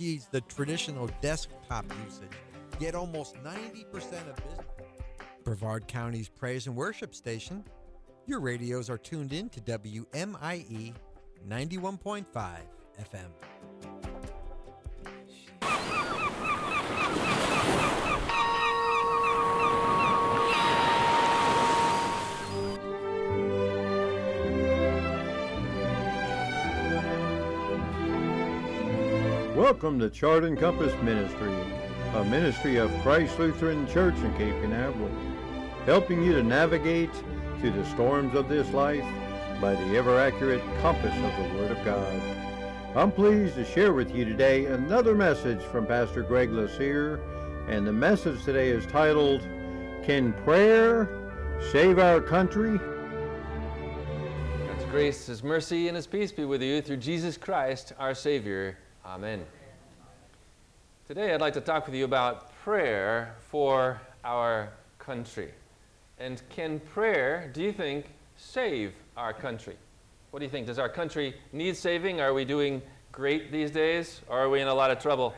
guarantees the traditional desktop usage, yet almost 90% of business. Brevard County's praise and worship station. Your radios are tuned in to WMIE 91.5 FM. Welcome to Chart and Compass Ministry, a ministry of Christ Lutheran Church in Cape Canaveral, helping you to navigate through the storms of this life by the ever-accurate compass of the Word of God. I'm pleased to share with you today another message from Pastor Greg Lassere, and the message today is titled, Can Prayer Save Our Country? God's grace, His mercy, and His peace be with you through Jesus Christ, our Savior. Amen. Today I'd like to talk with you about prayer for our country. And can prayer, do you think, save our country? What do you think? Does our country need saving? Are we doing great these days? Or are we in a lot of trouble?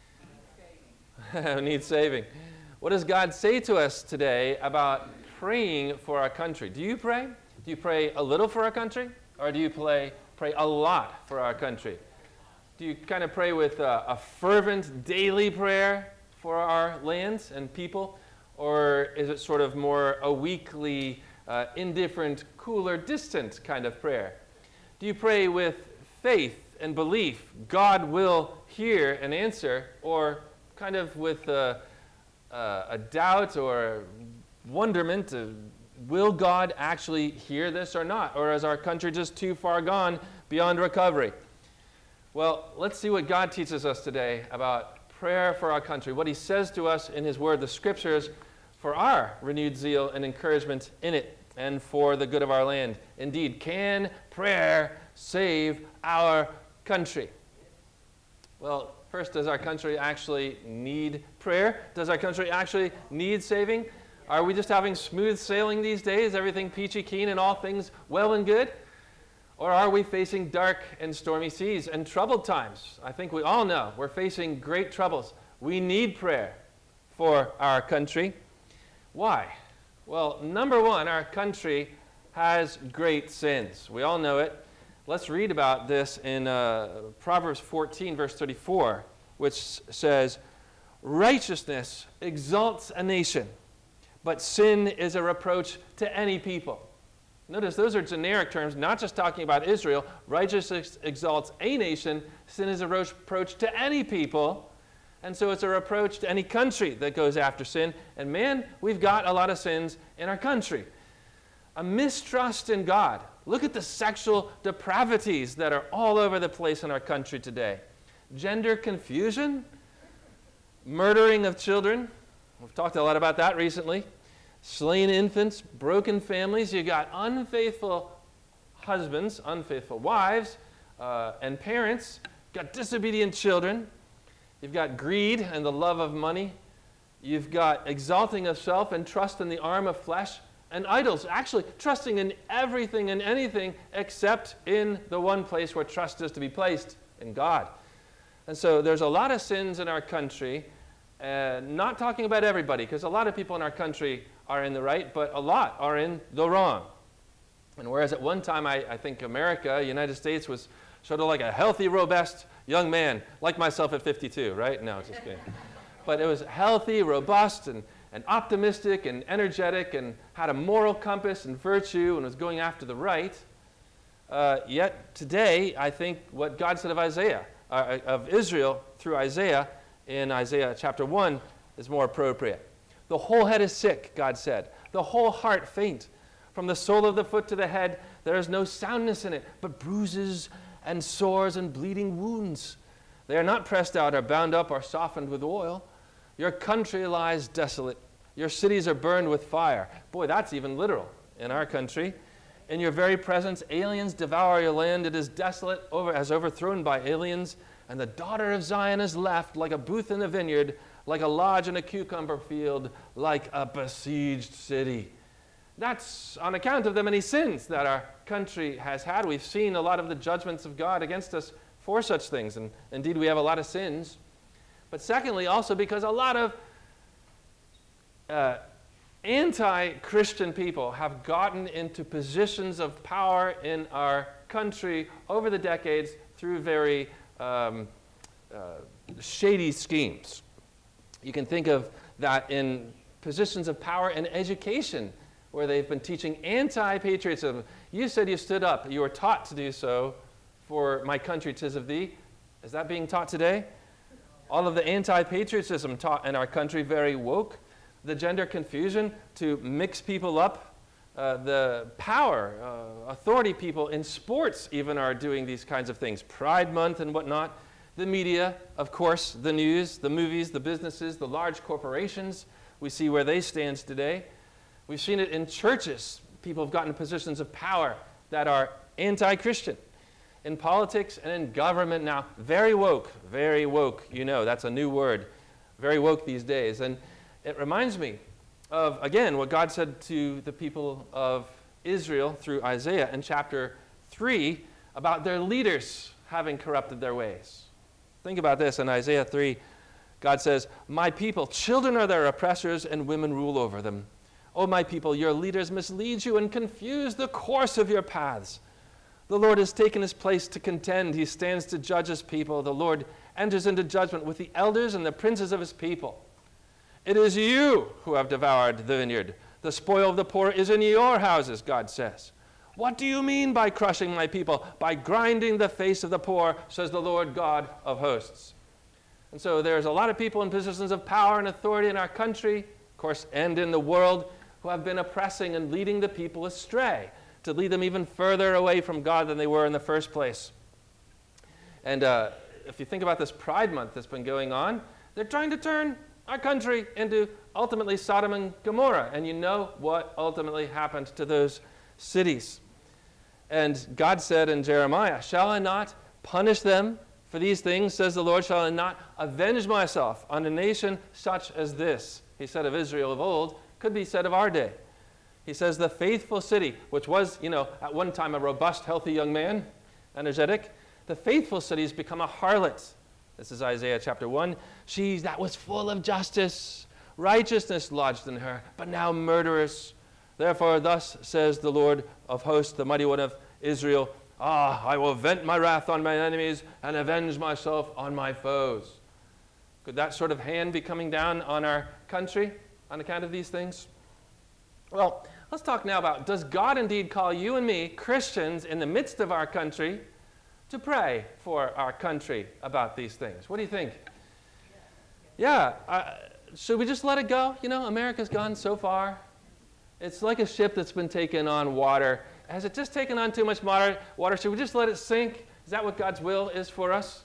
Need saving. What does God say to us today about praying for our country? Do you pray? Do you pray a little for our country? Or do you pray a lot for our country? Do you kind of pray with a fervent daily prayer for our lands and people? Or is it sort of more a weekly, indifferent, cooler, distant kind of prayer? Do you pray with faith and belief God will hear and answer, or kind of with a doubt or wonderment, will God actually hear this or not? Or is our country just too far gone beyond recovery? Well, let's see what God teaches us today about prayer for our country, what He says to us in His Word, the Scriptures, for our renewed zeal and encouragement in it, and for the good of our land. Indeed, can prayer save our country? Well, first, does our country actually need prayer? Does our country actually need saving? Are we just having smooth sailing these days, everything peachy keen and all things well and good? Or are we facing dark and stormy seas and troubled times? I think we all know we're facing great troubles. We need prayer for our country. Why? Well, number one, our country has great sins. We all know it. Let's read about this in Proverbs 14, verse 34, which says, righteousness exalts a nation, but sin is a reproach to any people. Notice those are generic terms, not just talking about Israel. Righteousness exalts a nation. Sin is a reproach to any people. And so it's a reproach to any country that goes after sin. And man, we've got a lot of sins in our country. A mistrust in God. Look at the sexual depravities that are all over the place in our country today. Gender confusion. Murdering of children. We've talked a lot about that recently. Slain infants, broken families. You got unfaithful husbands, unfaithful wives, and parents. You've got disobedient children. You've got greed and the love of money. You've got exalting of self and trust in the arm of flesh, and idols, actually trusting in everything and anything except in the one place where trust is to be placed, in God. And so there's a lot of sins in our country, not talking about everybody, because a lot of people in our country are in the right, but a lot are in the wrong. And whereas at one time, I think America, United States, was sort of like a healthy, robust young man, like myself at 52, right? No, just kidding. But it was healthy, robust, and optimistic, and energetic, and had a moral compass and virtue, and was going after the right. Yet today, I think what God said of Israel through Isaiah, in Isaiah chapter 1, is more appropriate. The whole head is sick, God said. The whole heart faint. From the sole of the foot to the head, there is no soundness in it, but bruises and sores and bleeding wounds. They are not pressed out or bound up or softened with oil. Your country lies desolate. Your cities are burned with fire. Boy, that's even literal in our country. In your very presence, aliens devour your land. It is desolate, as overthrown by aliens. And the daughter of Zion is left like a booth in a vineyard, like a lodge in a cucumber field, like a besieged city. That's on account of the many sins that our country has had. We've seen a lot of the judgments of God against us for such things. And indeed, we have a lot of sins. But secondly, also because a lot of anti-Christian people have gotten into positions of power in our country over the decades through very shady schemes. You can think of that in positions of power in education, where they've been teaching anti-patriotism. You said you stood up. You were taught to do so. For my country, 'tis of thee. Is that being taught today? All of the anti-patriotism taught in our country, very woke. The gender confusion to mix people up. The power, authority people in sports even are doing these kinds of things. Pride Month and whatnot. The media, of course, the news, the movies, the businesses, the large corporations. We see where they stand today. We've seen it in churches. People have gotten in positions of power that are anti-Christian. In politics and in government now, very woke, very woke. You know, that's a new word. Very woke these days. And it reminds me of, again, what God said to the people of Israel through Isaiah in chapter 3 about their leaders having corrupted their ways. Think about this in Isaiah 3. God says, "My people, children are their oppressors, and women rule over them. O my people, your leaders mislead you and confuse the course of your paths. The Lord has taken his place to contend. He stands to judge his people. The Lord enters into judgment with the elders and the princes of his people. It is you who have devoured the vineyard. The spoil of the poor is in your houses," God says. "What do you mean by crushing my people? By grinding the face of the poor, says the Lord God of hosts." And so there's a lot of people in positions of power and authority in our country, of course, and in the world, who have been oppressing and leading the people astray, to lead them even further away from God than they were in the first place. And if you think about this Pride Month that's been going on, they're trying to turn our country into ultimately Sodom and Gomorrah. And you know what ultimately happened to those cities. And God said in Jeremiah, "Shall I not punish them for these things, says the Lord? Shall I not avenge myself on a nation such as this?" He said of Israel of old, could be said of our day. He says, "The faithful city," which was, at one time a robust, healthy young man, energetic, "the faithful city has become a harlot." This is Isaiah chapter 1. "She that was full of justice, righteousness lodged in her, but now murderers. Therefore thus says the Lord of hosts, the mighty one of Israel, I will vent my wrath on my enemies and avenge myself on my foes." Could that sort of hand be coming down on our country on account of these things? Well, let's talk now about, does God indeed call you and me, Christians, in the midst of our country, to pray for our country about these things? What do you think? Yeah, should we just let it go? America's gone so far. It's like a ship that's been taken on water. Has it just taken on too much water? Should we just let it sink? Is that what God's will is for us?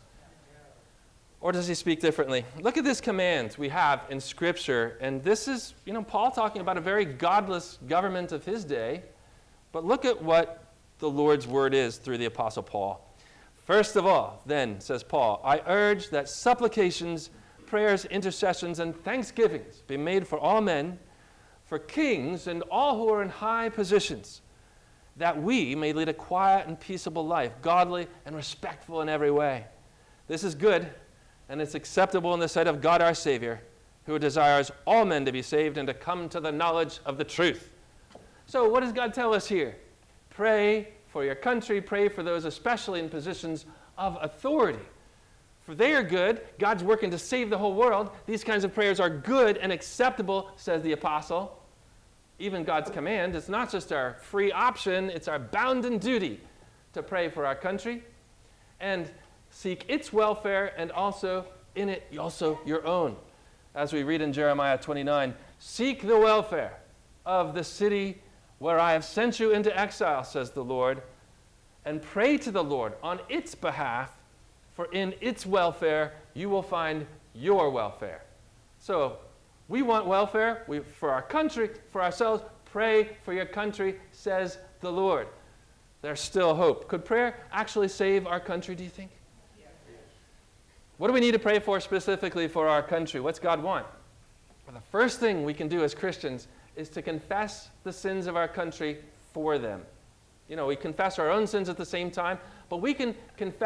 Or does he speak differently? Look at this command we have in Scripture. And this is, Paul talking about a very godless government of his day. But look at what the Lord's word is through the Apostle Paul. "First of all, then," says Paul, "I urge that supplications, prayers, intercessions, and thanksgivings be made for all men, for kings and all who are in high positions, that we may lead a quiet and peaceable life, godly and respectful in every way. This is good, and it's acceptable in the sight of God our Savior, who desires all men to be saved and to come to the knowledge of the truth." So what does God tell us here? Pray for your country, pray for those especially in positions of authority. For they are good. God's working to save the whole world. These kinds of prayers are good and acceptable, says the apostle. Even God's command. It's not just our free option, it's our bounden duty to pray for our country and seek its welfare, and also in it also your own. As we read in Jeremiah 29, "Seek the welfare of the city where I have sent you into exile, says the Lord, and pray to the Lord on its behalf, for in its welfare you will find your welfare." So we want welfare for our country, for ourselves. Pray for your country, says the Lord. There's still hope. Could prayer actually save our country, do you think? What do we need to pray for specifically for our country? What's God want? Well, the first thing we can do as Christians is to confess the sins of our country for them. We confess our own sins at the same time, but we can confess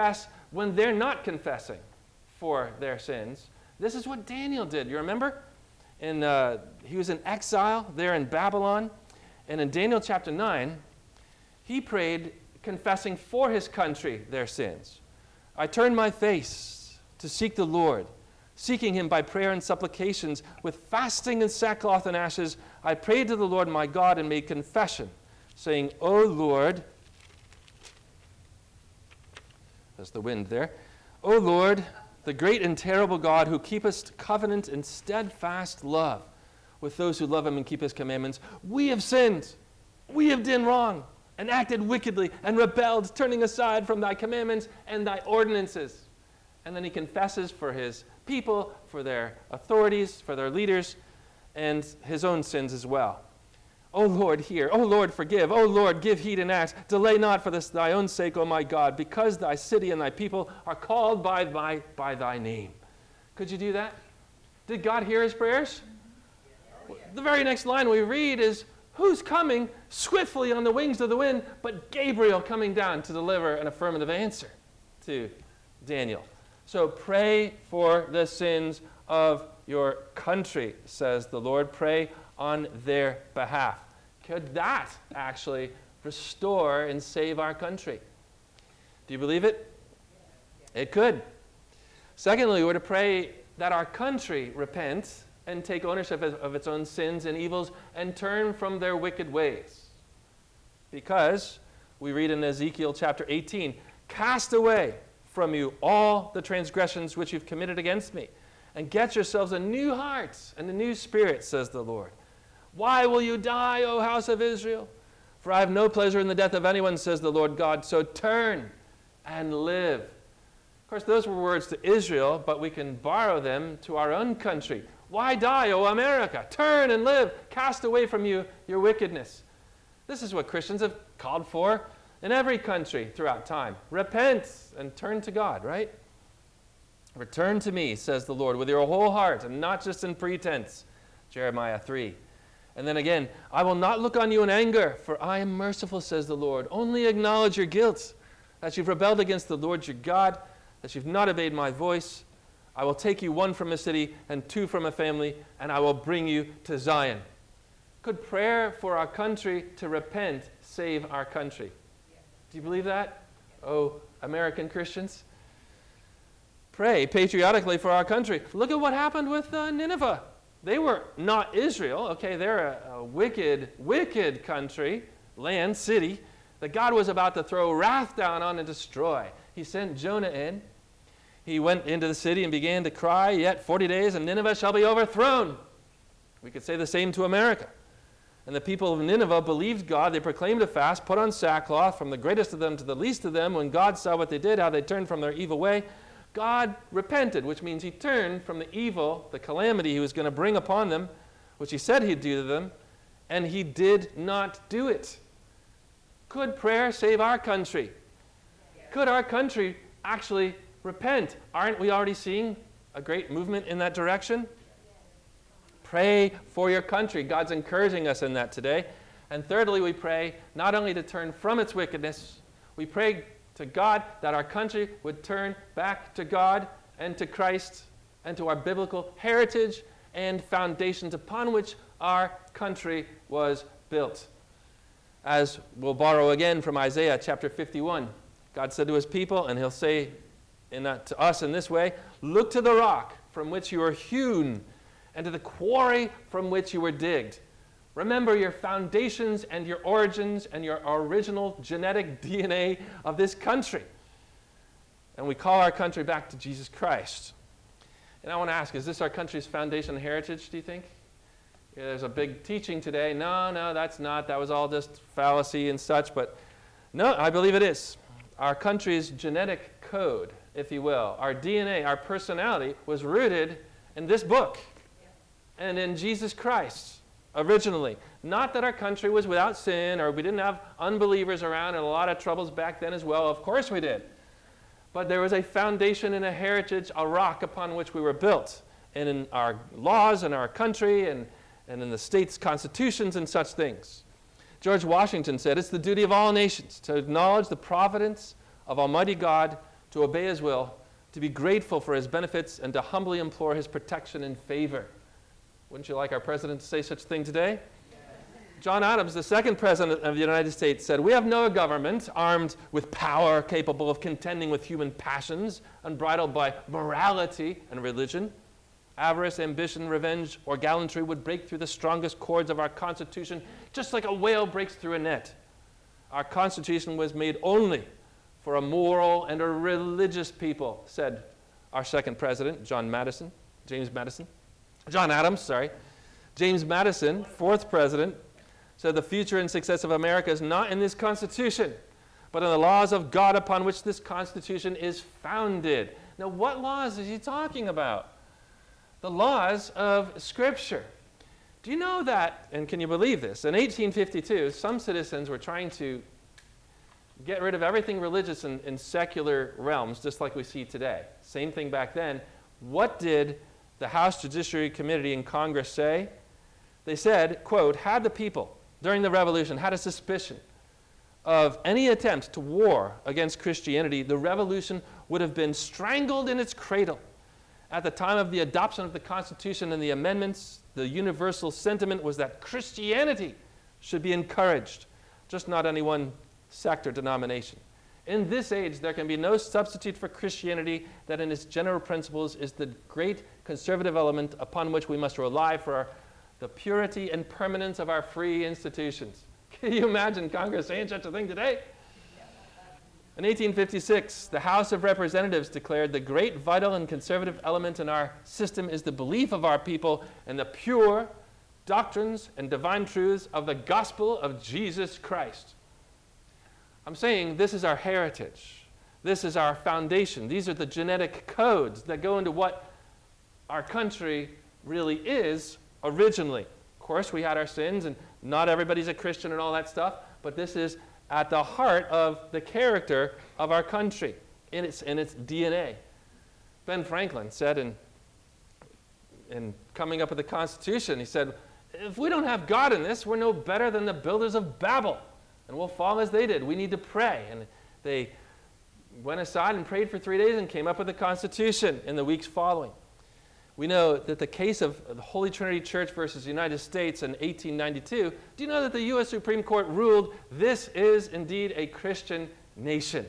when they're not confessing for their sins. This is what Daniel did. You remember? He was in exile there in Babylon. And in Daniel chapter 9, he prayed confessing for his country their sins. I turned my face to seek the Lord, seeking him by prayer and supplications. With fasting and sackcloth and ashes, I prayed to the Lord my God and made confession, saying, O Lord, there's the wind there, O Lord, the great and terrible God who keepest covenant and steadfast love with those who love him and keep his commandments, we have sinned, we have done wrong, and acted wickedly, and rebelled, turning aside from thy commandments and thy ordinances. And then he confesses for his people, for their authorities, for their leaders, and his own sins as well. O Lord, hear. O Lord, forgive. O Lord, give heed and act. Delay not for this thy own sake, O my God, because thy city and thy people are called by thy name. Could you do that? Did God hear his prayers? The very next line we read is, who's coming swiftly on the wings of the wind, but Gabriel coming down to deliver an affirmative answer to Daniel. So pray for the sins of your country, says the Lord. Pray on their behalf. Could that actually restore and save our country? Do you believe it? It could. Secondly, we're to pray that our country repent and take ownership of its own sins and evils and turn from their wicked ways. Because we read in Ezekiel chapter 18, cast away from you all the transgressions which you've committed against me, and get yourselves a new heart and a new spirit, says the Lord. Why will you die, O house of Israel? For I have no pleasure in the death of anyone, says the Lord God. So turn and live. Of course, those were words to Israel, but we can borrow them to our own country. Why die, O America? Turn and live. Cast away from you your wickedness. This is what Christians have called for in every country throughout time. Repent and turn to God, right? Return to me, says the Lord, with your whole heart and not just in pretense. Jeremiah 3. And then again, I will not look on you in anger, for I am merciful, says the Lord. Only acknowledge your guilt, that you've rebelled against the Lord your God, that you've not obeyed my voice. I will take you one from a city and two from a family, and I will bring you to Zion. Could prayer for our country to repent save our country? Do you believe that? Oh, American Christians? Pray patriotically for our country. Look at what happened with Nineveh. They were not Israel. Okay, they're a wicked, wicked country, land, city, that God was about to throw wrath down on and destroy. He sent Jonah in. He went into the city and began to cry, yet 40 days and Nineveh shall be overthrown. We could say the same to America. And the people of Nineveh believed God. They proclaimed a fast, put on sackcloth, from the greatest of them to the least of them. When God saw what they did, how they turned from their evil way, God repented, which means he turned from the evil, the calamity he was going to bring upon them, which he said he'd do to them, and he did not do it. Could prayer save our country? Could our country actually repent? Aren't we already seeing a great movement in that direction? Pray for your country. God's encouraging us in that today. And thirdly, we pray not only to turn from its wickedness, we pray to God that our country would turn back to God and to Christ and to our biblical heritage and foundations upon which our country was built. As we'll borrow again from Isaiah chapter 51, God said to his people, and he'll say to us in this way, look to the rock from which you were hewn and to the quarry from which you were digged. Remember your foundations and your origins and your original genetic DNA of this country. And we call our country back to Jesus Christ. And I want to ask, is this our country's foundation and heritage, do you think? Yeah, there's a big teaching today. No, that's not. That was all just fallacy and such. But no, I believe it is. Our country's genetic code, if you will, our DNA, our personality was rooted in this book and in Jesus Christ. Originally. Not that our country was without sin or we didn't have unbelievers around and a lot of troubles back then as well. Of course we did. But there was a foundation and a heritage, a rock upon which we were built. And in our laws and our country and in the state's constitutions and such things. George Washington said, it's the duty of all nations to acknowledge the providence of Almighty God to obey his will, to be grateful for his benefits, and to humbly implore his protection and favor. Wouldn't you like our president to say such a thing today? John Adams, the second president of the United States, said, "We have no government armed with power capable of contending with human passions, unbridled by morality and religion. Avarice, ambition, revenge, or gallantry would break through the strongest cords of our Constitution, just like a whale breaks through a net. Our Constitution was made only for a moral and a religious people," said our second president, John Adams, James Madison, fourth president, said, "The future and success of America is not in this Constitution, but in the laws of God upon which this Constitution is founded." Now, what laws is he talking about? The laws of Scripture. Do you know that, and can you believe this? In 1852, some citizens were trying to get rid of everything religious in secular realms, just like we see today. Same thing back then. What did the House Judiciary Committee in Congress say? They said, quote, "Had the people during the Revolution had a suspicion of any attempt to war against Christianity, the Revolution would have been strangled in its cradle. At the time of the adoption of the Constitution and the amendments, the universal sentiment was that Christianity should be encouraged, just not any one sect or denomination. In this age, there can be no substitute for Christianity that in its general principles is the great conservative element upon which we must rely for the purity and permanence of our free institutions." Can you imagine Congress saying such a thing today? In 1856, the House of Representatives declared, "The great, vital, and conservative element in our system is the belief of our people in the pure doctrines and divine truths of the gospel of Jesus Christ." I'm saying this is our heritage. This is our foundation. These are the genetic codes that go into what our country really is originally. Of course, we had our sins, and not everybody's a Christian and all that stuff, but this is at the heart of the character of our country, in its DNA. Ben Franklin said in coming up with the Constitution, he said, "If we don't have God in this, we're no better than the builders of Babel, and we'll fall as they did. We need to pray." And they went aside and prayed for 3 days and came up with the Constitution in the weeks following. We know that the case of the Holy Trinity Church versus the United States in 1892, do you know that the U.S. Supreme Court ruled this is indeed a Christian nation?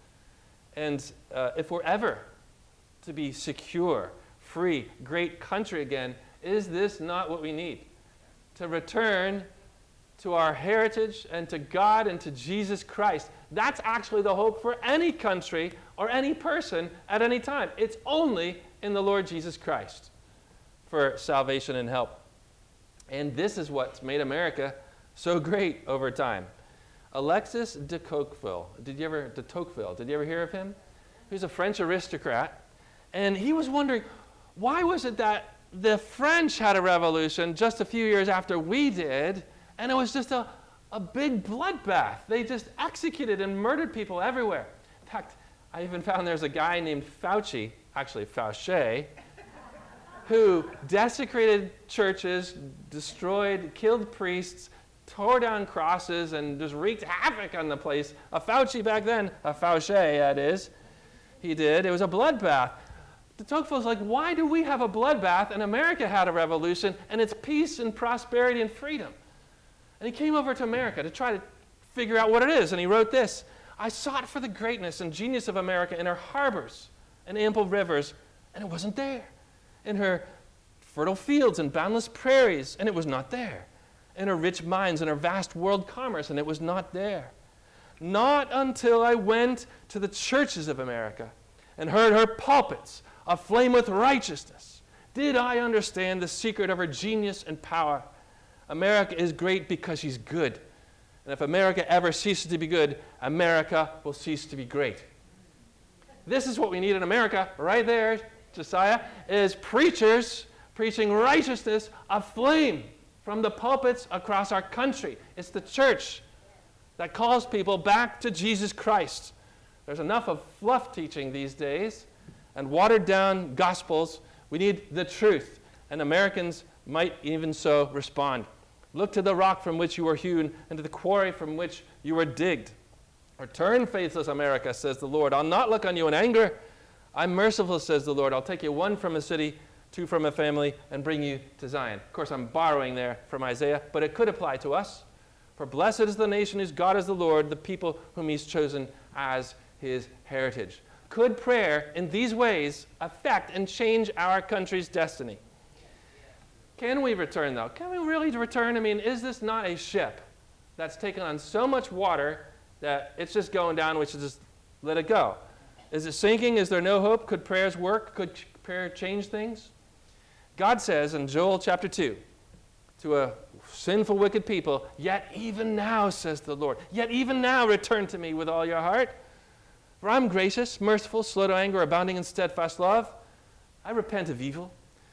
And if we're ever to be secure, free, great country again, is this not what we need? To return to our heritage and to God and to Jesus Christ. That's actually the hope for any country or any person at any time. It's only in the Lord Jesus Christ for salvation and help. And this is what's made America so great over time. Alexis de Tocqueville, did you ever hear of him? He was a French aristocrat, and he was wondering, why was it that the French had a revolution just a few years after we did, and it was just a big bloodbath. They just executed and murdered people everywhere. In fact, I even found there's a guy named Fauci, actually Fauché, who desecrated churches, destroyed, killed priests, tore down crosses, and just wreaked havoc on the place. A Fauci back then, a Fauché, that is, he did. It was a bloodbath. De Tocqueville's like, why do we have a bloodbath and America had a revolution and it's peace and prosperity and freedom? And he came over to America to try to figure out what it is, and he wrote this: "I sought for the greatness and genius of America in her harbors and ample rivers, and it wasn't there. In her fertile fields and boundless prairies, and it was not there. In her rich mines and her vast world commerce, and it was not there. Not until I went to the churches of America and heard her pulpits aflame with righteousness did I understand the secret of her genius and power. America is great because she's good. And if America ever ceases to be good, America will cease to be great." This is what we need in America, right there, Josiah, is preachers preaching righteousness aflame from the pulpits across our country. It's the church that calls people back to Jesus Christ. There's enough of fluff teaching these days and watered down gospels. We need the truth, and Americans might even so respond. Look to the rock from which you were hewn and to the quarry from which you were digged. Return, faithless America, says the Lord. I'll not look on you in anger. I'm merciful, says the Lord. I'll take you one from a city, two from a family, and bring you to Zion. Of course, I'm borrowing there from Isaiah, but it could apply to us. For blessed is the nation whose God is the Lord, the people whom he's chosen as his heritage. Could prayer in these ways affect and change our country's destiny? Can we return, though? Can we really return? I mean, is this not a ship that's taken on so much water that it's just going down, we should just let it go? Is it sinking? Is there no hope? Could prayers work? Could prayer change things? God says in Joel chapter 2 to a sinful, wicked people, yet even now, says the Lord, yet even now return to me with all your heart. For I'm gracious, merciful, slow to anger, abounding in steadfast love. I repent of evil.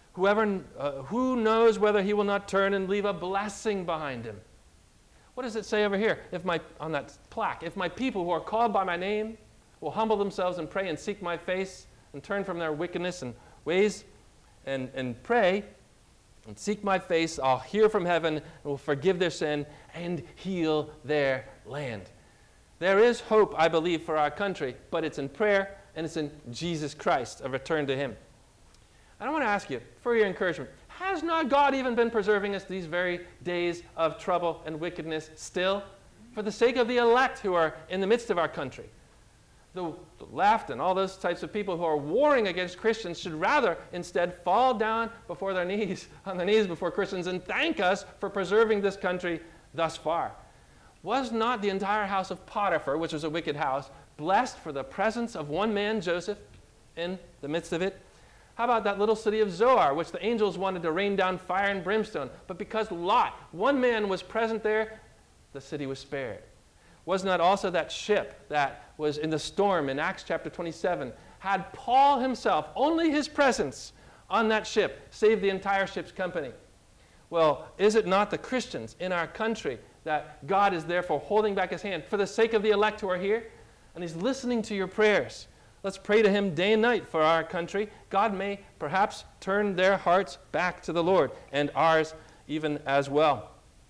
Who knows whether he will not turn and leave a blessing behind him? What does it say over here? On that plaque, if my people who are called by my name will humble themselves and pray and seek my face and turn from their wickedness and ways and pray and seek my face, I'll hear from heaven and will forgive their sin and heal their land. There is hope, I believe, for our country, but it's in prayer and it's in Jesus Christ, a return to him. I want to ask you, for your encouragement, has not God even been preserving us these very days of trouble and wickedness still? For the sake of the elect who are in the midst of our country. The left and all those types of people who are warring against Christians should rather instead fall down before their knees, on their knees before Christians and thank us for preserving this country thus far. Was not the entire house of Potiphar, which was a wicked house, blessed for the presence of one man, Joseph, in the midst of it? How about that little city of Zoar, which the angels wanted to rain down fire and brimstone? But because Lot, one man, was present there, the city was spared. Was not also that ship that was in the storm in Acts chapter 27, had Paul himself, only his presence on that ship, saved the entire ship's company? Well, is it not the Christians in our country that God is therefore holding back his hand for the sake of the elect who are here? And he's listening to your prayers. Let's pray to him day and night for our country. God may perhaps turn their hearts back to the Lord, and ours even as well.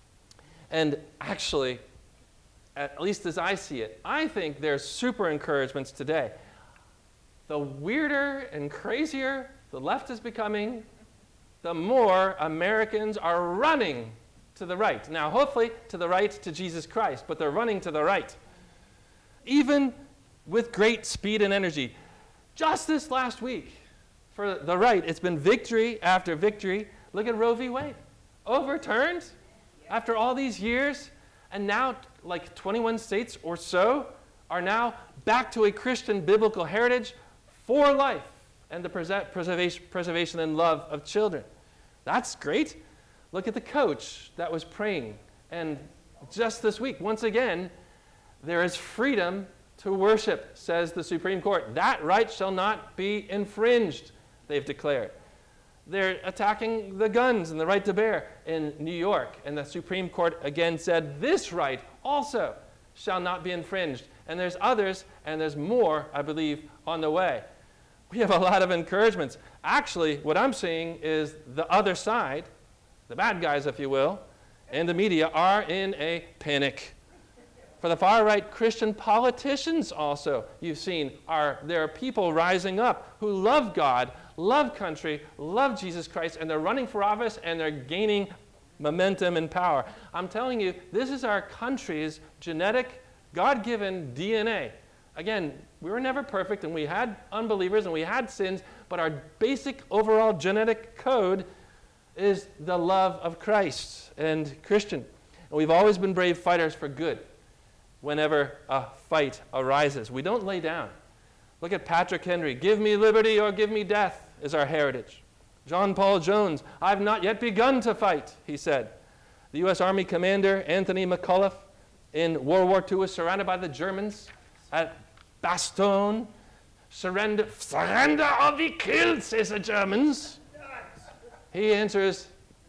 And actually, at least as I see it, I think there's super encouragements today. The weirder and crazier the left is becoming, the more Americans are running to the right. Now, hopefully to the right to Jesus Christ, but they're running to the right. Even with great speed and energy. Just this last week, for the right, it's been victory after victory. Look at Roe v. Wade. Overturned after all these years, and now like 21 states or so are now back to a Christian biblical heritage for life and the preservation and love of children. That's great. Look at the coach that was praying. And just this week, once again, there is freedom to worship, says the Supreme Court. That right shall not be infringed, they've declared. They're attacking the guns and the right to bear in New York. And the Supreme Court again said this right also shall not be infringed. And there's others, and there's more, I believe, on the way. We have a lot of encouragements. Actually, what I'm seeing is the other side, the bad guys, if you will, and the media are in a panic. For the far-right Christian politicians also, you've seen, there are people rising up who love God, love country, love Jesus Christ, and they're running for office, and they're gaining momentum and power. I'm telling you, this is our country's genetic, God-given DNA. Again, we were never perfect, and we had unbelievers, and we had sins, but our basic overall genetic code is the love of Christ and Christian. And we've always been brave fighters for good whenever a fight arises. We don't lay down. Look at Patrick Henry. Give me liberty or give me death is our heritage. John Paul Jones, I've not yet begun to fight, he said. The U.S. Army commander Anthony McAuliffe in World War II was surrounded by the Germans at Bastogne. Surrender or be killed, says the Germans. He answers,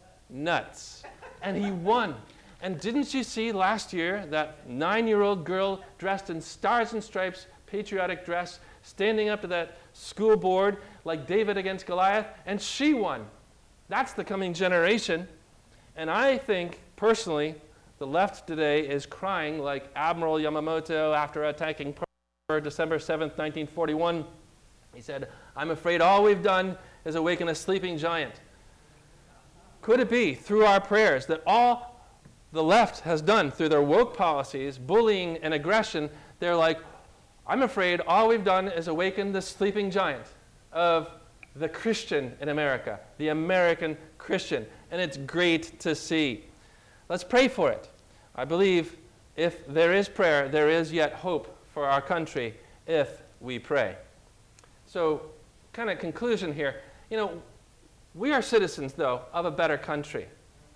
nuts. And he won. And didn't you see last year that 9-year-old girl dressed in stars and stripes, patriotic dress, standing up to that school board like David against Goliath, and she won. That's the coming generation. And I think, personally, The left today is crying like Admiral Yamamoto after attacking Pearl December 7th, 1941. He said, "I'm afraid all we've done is awaken a sleeping giant." Could it be through our prayers that all the left has done through their woke policies, bullying and aggression, they're like, I'm afraid all we've done is awaken the sleeping giant of the Christian in America, the American Christian, and it's great to see. Let's pray for it. I believe if there is prayer, there is yet hope for our country if we pray. So, kind of conclusion here. We are citizens, though, of a better country.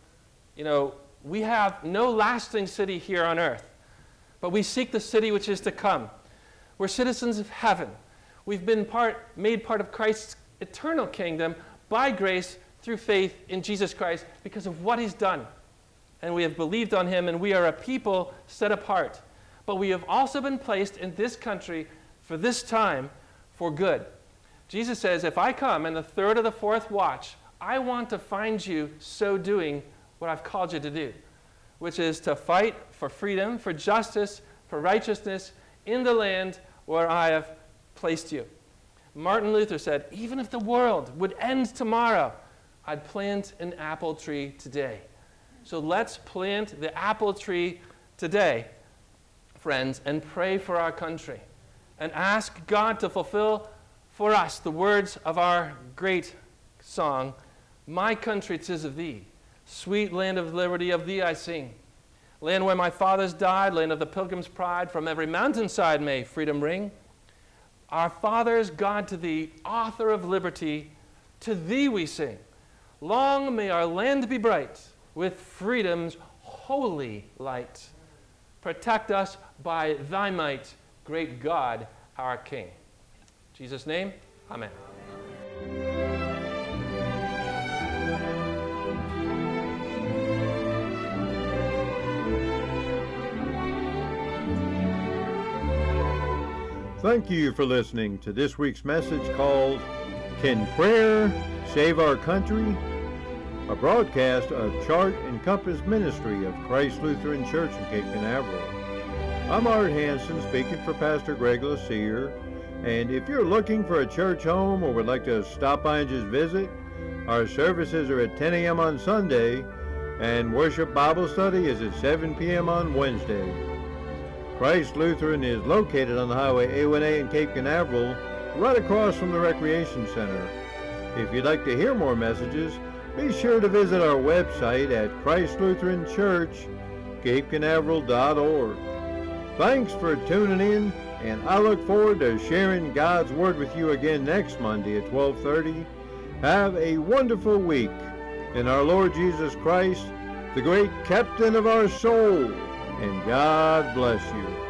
We have no lasting city here on earth, but we seek the city which is to come. We're citizens of heaven. We've been made part of Christ's eternal kingdom by grace through faith in Jesus Christ because of what he's done. And we have believed on him, and we are a people set apart. But we have also been placed in this country for this time for good. Jesus says, if I come in the third or the fourth watch, I want to find you so doing what I've called you to do, which is to fight for freedom, for justice, for righteousness in the land where I have placed you. Martin Luther said, even if the world would end tomorrow, I'd plant an apple tree today. So let's plant the apple tree today, friends, and pray for our country and ask God to fulfill for us the words of our great song, my country 'tis of thee, sweet land of liberty, of thee I sing. Land where my fathers died, land of the pilgrim's pride, from every mountainside may freedom ring. Our fathers, God, to thee, author of liberty, to thee we sing. Long may our land be bright with freedom's holy light. Protect us by thy might, great God, our King. In Jesus' name, amen. Thank you for listening to this week's message called, Can Prayer Save Our Country? A broadcast of Chart and Compass Ministry of Christ Lutheran Church in Cape Canaveral. I'm Art Hanson, speaking for Pastor Greg LaCere, and if you're looking for a church home or would like to stop by and just visit, our services are at 10 a.m. on Sunday, and worship Bible study is at 7 p.m. on Wednesday. Christ Lutheran is located on the Highway A1A in Cape Canaveral, right across from the Recreation Center. If you'd like to hear more messages, be sure to visit our website at ChristLutheranChurch.CapeCanaveral.org. Thanks for tuning in, and I look forward to sharing God's Word with you again next Monday at 12:30. Have a wonderful week in our Lord Jesus Christ, the great captain of our soul, and God bless you.